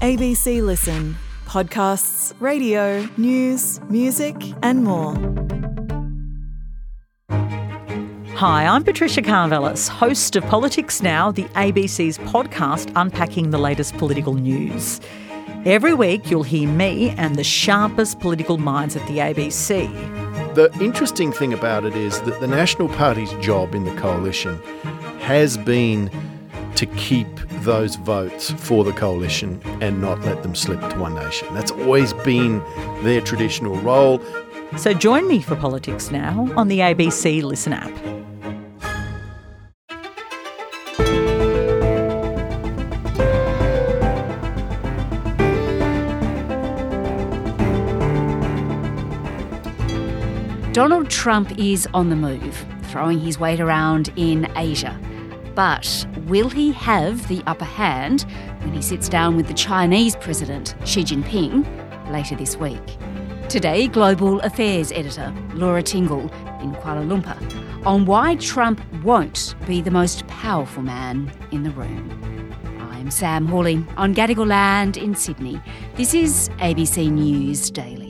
ABC Listen. Podcasts, radio, news, music and more. Hi, I'm Patricia Carvelis, host of Politics Now, the ABC's podcast unpacking the latest political news. Every week you'll hear me and the sharpest political minds at the ABC. The interesting thing about it is that the National Party's job in the coalition has been to keep those votes for the coalition and not let them slip to One Nation. That's always been their traditional role. So join me for Politics Now on the ABC Listen app. Donald Trump is on the move, throwing his weight around in Asia. But will he have the upper hand when he sits down with the Chinese President, Xi Jinping, later this week? Today, Global Affairs editor Laura Tingle in Kuala Lumpur on why Trump won't be the most powerful man in the room. I'm Sam Hawley on Gadigal Land in Sydney. This is ABC News Daily.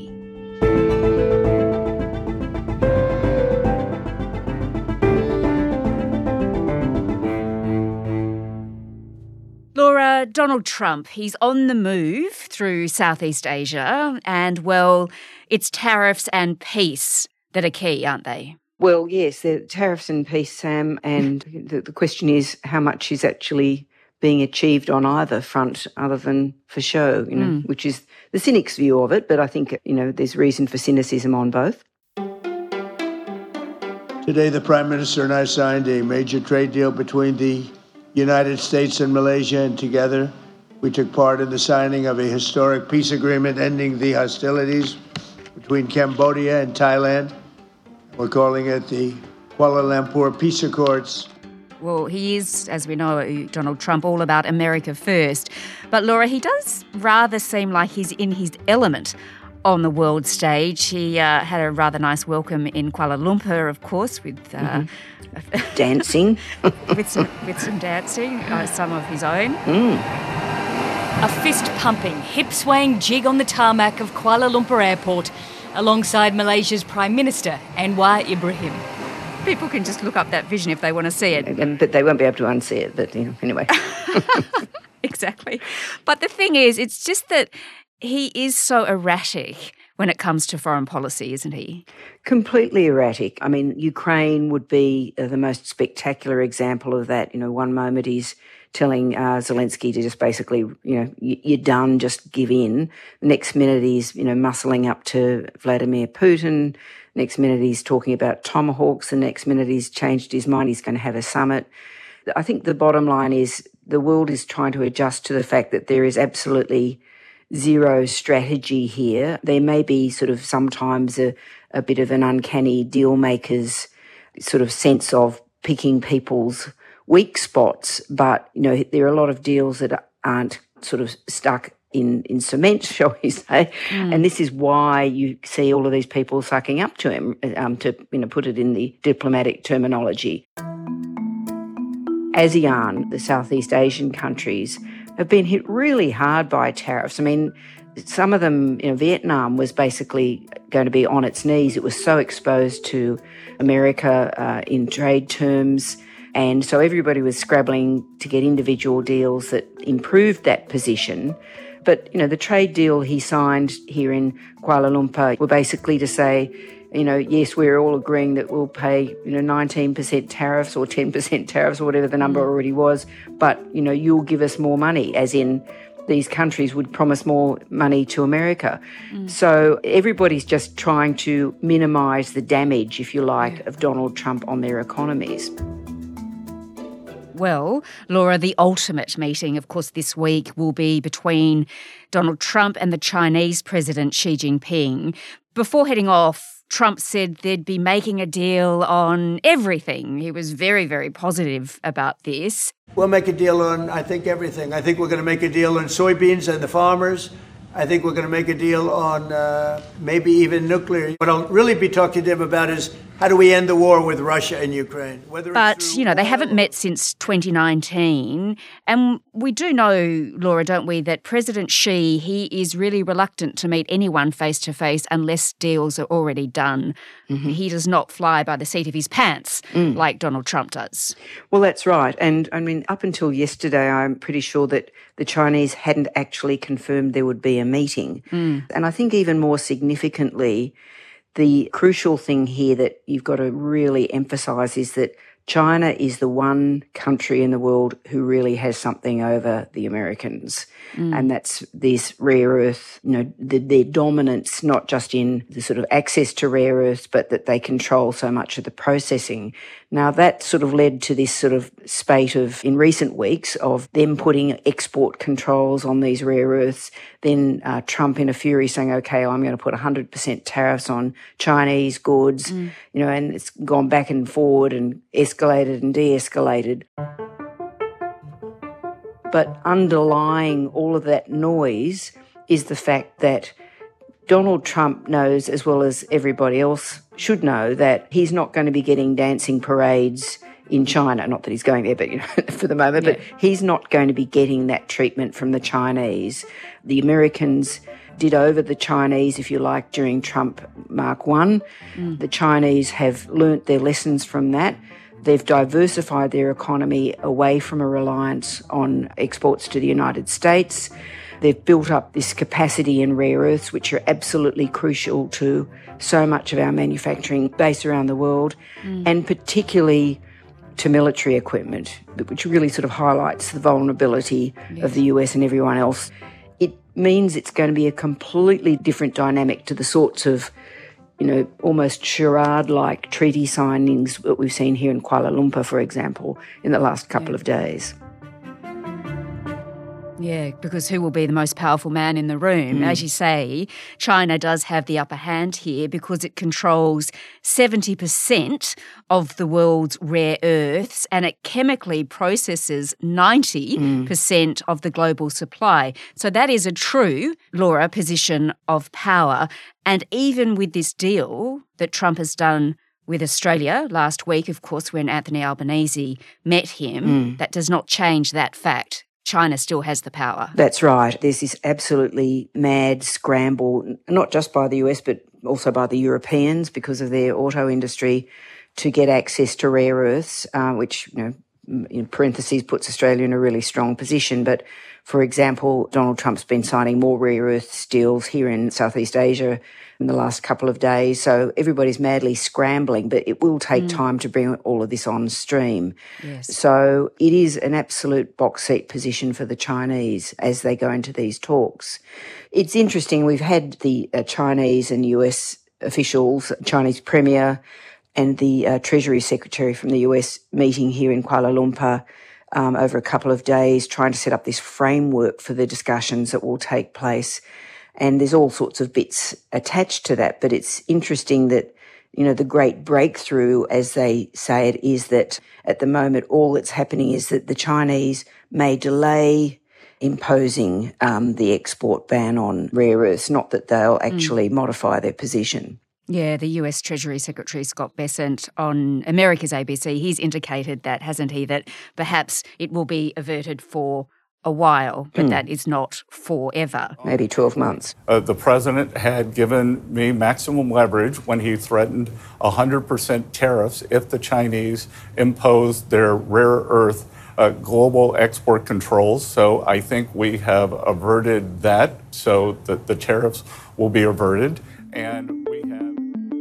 Laura, Donald Trump, he's on the move through Southeast Asia and, well, it's tariffs and peace that are key, aren't they? Well, yes, the tariffs and peace, Sam, and the question is how much is actually being achieved on either front other than for show, which is the cynic's view of it, but I think, there's reason for cynicism on both. Today, the Prime Minister and I signed a major trade deal between the United States and Malaysia, and together we took part in the signing of a historic peace agreement ending the hostilities between Cambodia and Thailand. We're calling it the Kuala Lumpur Peace Accords. Well, he is, as we know, Donald Trump, all about America first. But Laura, he does rather seem like he's in his element on the world stage. He had a rather nice welcome in Kuala Lumpur, of course, with dancing, with some dancing, some of his own. A fist-pumping, hip-swaying jig on the tarmac of Kuala Lumpur Airport, alongside Malaysia's Prime Minister Anwar Ibrahim. People can just look up that vision if they want to see it, but they won't be able to unsee it. But anyway, exactly. But the thing is, it's just that he is so erratic when it comes to foreign policy, isn't he? Completely erratic. I mean, Ukraine would be the most spectacular example of that. One moment he's telling Zelensky to just basically, you're done, just give in. The next minute he's, muscling up to Vladimir Putin. Next minute he's talking about tomahawks. The next minute he's changed his mind. He's going to have a summit. I think the bottom line is the world is trying to adjust to the fact that there is absolutely zero strategy here. There may be sort of sometimes a bit of an uncanny deal maker's sort of sense of picking people's weak spots, but, there are a lot of deals that aren't sort of stuck in cement, shall we say. And this is why you see all of these people sucking up to him, to put it in the diplomatic terminology. ASEAN, the Southeast Asian countries, have been hit really hard by tariffs. I mean, some of them, Vietnam was basically going to be on its knees. It was so exposed to America in trade terms. And so everybody was scrabbling to get individual deals that improved that position. But, the trade deal he signed here in Kuala Lumpur were basically to say, yes, we're all agreeing that we'll pay, 19% tariffs or 10% tariffs or whatever the number already was, but, you'll give us more money, as in these countries would promise more money to America. So everybody's just trying to minimise the damage, if you like, of Donald Trump on their economies. Well, Laura, the ultimate meeting, of course, this week will be between Donald Trump and the Chinese President Xi Jinping. Before heading off, Trump said they'd be making a deal on everything. He was very, very positive about this. We'll make a deal on, I think, everything. I think we're going to make a deal on soybeans and the farmers, I think we're going to make a deal on maybe even nuclear. What I'll really be talking to them about is how do we end the war with Russia and Ukraine? But, they haven't met since 2019. And we do know, Laura, don't we, that President Xi, he is really reluctant to meet anyone face-to-face unless deals are already done. Mm-hmm. He does not fly by the seat of his pants like Donald Trump does. Well, that's right. And, up until yesterday, I'm pretty sure that the Chinese hadn't actually confirmed there would be a meeting. And I think even more significantly, the crucial thing here that you've got to really emphasise is that China is the one country in the world who really has something over the Americans. And that's this rare earth, their dominance, not just in the sort of access to rare earths, but that they control so much of the processing. Now, that sort of led to this sort of spate of, in recent weeks, of them putting export controls on these rare earths. Then Trump in a fury saying, OK, I'm going to put 100% tariffs on Chinese goods, and it's gone back and forward and escalated and de-escalated. But underlying all of that noise is the fact that Donald Trump knows, as well as everybody else should know, that he's not going to be getting dancing parades in China. Not that he's going there, but for the moment, but he's not going to be getting that treatment from the Chinese. The Americans did over the Chinese, if you like, during Trump Mark I. The Chinese have learnt their lessons from that. They've diversified their economy away from a reliance on exports to the United States. They've built up this capacity in rare earths, which are absolutely crucial to so much of our manufacturing base around the world, and particularly to military equipment, which really sort of highlights the vulnerability of the US and everyone else. It means it's going to be a completely different dynamic to the sorts of almost charade-like treaty signings that we've seen here in Kuala Lumpur, for example, in the last couple of days. Yeah, because who will be the most powerful man in the room? As you say, China does have the upper hand here because it controls 70% of the world's rare earths and it chemically processes 90% of the global supply. So that is a true, Laura, position of power. And even with this deal that Trump has done with Australia last week, of course, when Anthony Albanese met him, that does not change that fact. China still has the power. That's right. There's this absolutely mad scramble, not just by the US, but also by the Europeans because of their auto industry to get access to rare earths, which, in parentheses, puts Australia in a really strong position. But, for example, Donald Trump's been signing more rare earth deals here in Southeast Asia in the last couple of days. So everybody's madly scrambling, but it will take time to bring all of this on stream. Yes. So it is an absolute box seat position for the Chinese as they go into these talks. It's interesting. We've had the Chinese and US officials, Chinese Premier and the Treasury Secretary from the US meeting here in Kuala Lumpur over a couple of days, trying to set up this framework for the discussions that will take place. And there's all sorts of bits attached to that. But it's interesting that, the great breakthrough, as they say it, is that at the moment all that's happening is that the Chinese may delay imposing the export ban on rare earths, not that they'll actually modify their position. Yeah, the US Treasury Secretary Scott Bessent on America's ABC, he's indicated that, hasn't he, that perhaps it will be averted for a while, but that is not forever. Maybe 12 months. The president had given me maximum leverage when he threatened 100% tariffs if the Chinese imposed their rare earth global export controls. So I think we have averted that, so that the tariffs will be averted. And we have...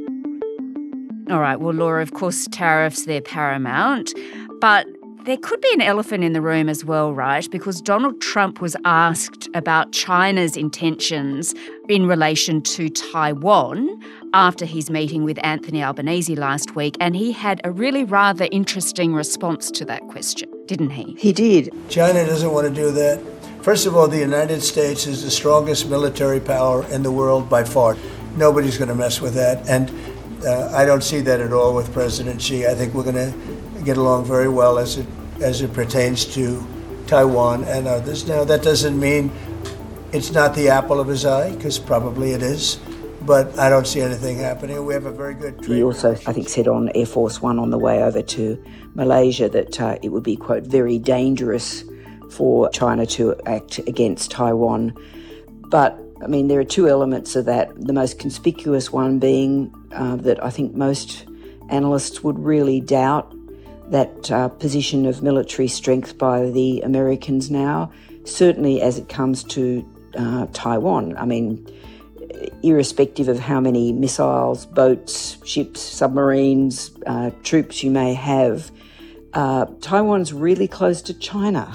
All right, well, Laura, of course, tariffs, they're paramount, but there could be an elephant in the room as well, right? Because Donald Trump was asked about China's intentions in relation to Taiwan after his meeting with Anthony Albanese last week, and he had a really rather interesting response to that question, didn't he? He did. China doesn't want to do that. First of all, the United States is the strongest military power in the world by far. Nobody's going to mess with that. And I don't see that at all with President Xi. I think we're going to get along very well as it pertains to Taiwan and others. Now, that doesn't mean It's not the apple of his eye, because probably it is, but I don't see anything happening. We have a very good trade. He also, I think, said on Air Force One on the way over to Malaysia that it would be, quote, very dangerous for China to act against Taiwan. But, I mean, there are two elements of that. The most conspicuous one being that I think most analysts would really doubt that position of military strength by the Americans now, certainly as it comes to Taiwan. I mean, irrespective of how many missiles, boats, ships, submarines, troops you may have, Taiwan's really close to China.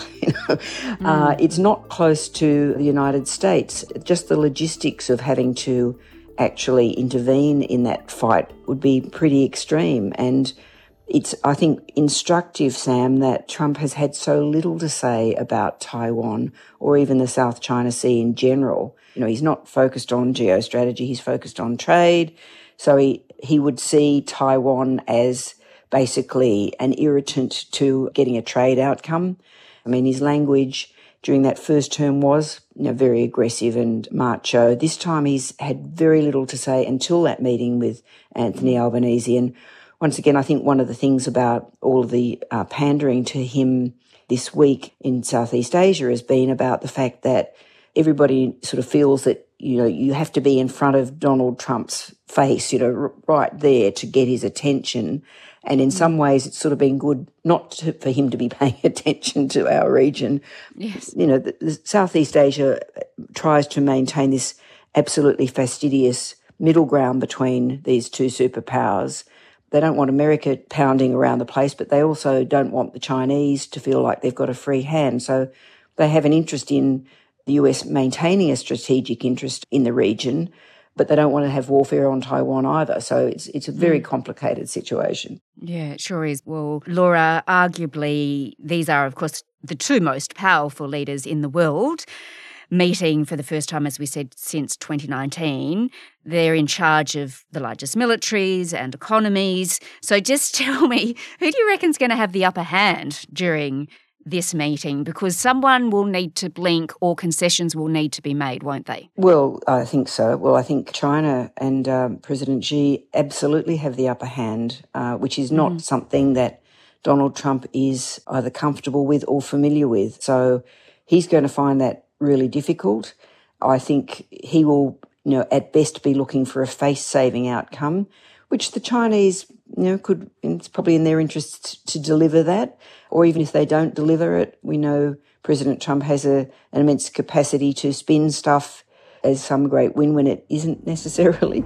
It's not close to the United States. Just the logistics of having to actually intervene in that fight would be pretty extreme. And it's, I think, instructive, Sam, that Trump has had so little to say about Taiwan or even the South China Sea in general. You know, he's not focused on geostrategy, he's focused on trade. So he would see Taiwan as basically an irritant to getting a trade outcome. I mean, his language during that first term was, very aggressive and macho. This time he's had very little to say until that meeting with Anthony Albanese. And once again, I think one of the things about all of the pandering to him this week in Southeast Asia has been about the fact that everybody sort of feels that, you have to be in front of Donald Trump's face, right there to get his attention. And in some ways, it's sort of been good for him to be paying attention to our region. Yes. The Southeast Asia tries to maintain this absolutely fastidious middle ground between these two superpowers. They don't want America pounding around the place, but they also don't want the Chinese to feel like they've got a free hand. So they have an interest in the US maintaining a strategic interest in the region, but they don't want to have warfare on Taiwan either. So it's a very complicated situation. Yeah, it sure is. Well, Laura, arguably these are, of course, the two most powerful leaders in the world, meeting for the first time, as we said, since 2019. They're in charge of the largest militaries and economies. So just tell me, who do you reckon's going to have the upper hand during this meeting? Because someone will need to blink or concessions will need to be made, won't they? Well, I think so. Well, I think China and President Xi absolutely have the upper hand, which is not something that Donald Trump is either comfortable with or familiar with. So he's going to find that really difficult. I think he will, at best be looking for a face-saving outcome, which the Chinese, could, it's probably in their interest to deliver that. Or even if they don't deliver it, we know President Trump has an immense capacity to spin stuff as some great win when it isn't necessarily.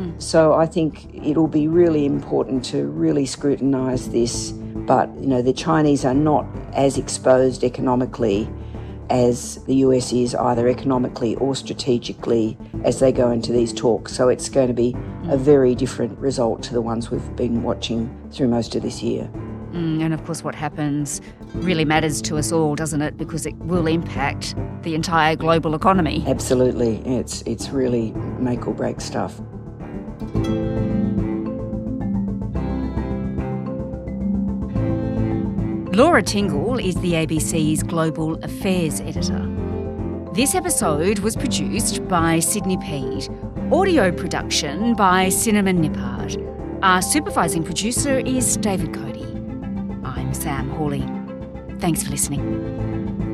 So I think it'll be really important to really scrutinise this. But, the Chinese are not as exposed economically as the US is, either economically or strategically, as they go into these talks. So it's going to be a very different result to the ones we've been watching through most of this year. And of course what happens really matters to us all, doesn't it? Because it will impact the entire global economy. Absolutely. It's really make or break stuff. Laura Tingle is the ABC's Global Affairs Editor. This episode was produced by Sydney Peed. Audio production by Cinnamon Nippard. Our supervising producer is David Cody. I'm Sam Hawley. Thanks for listening.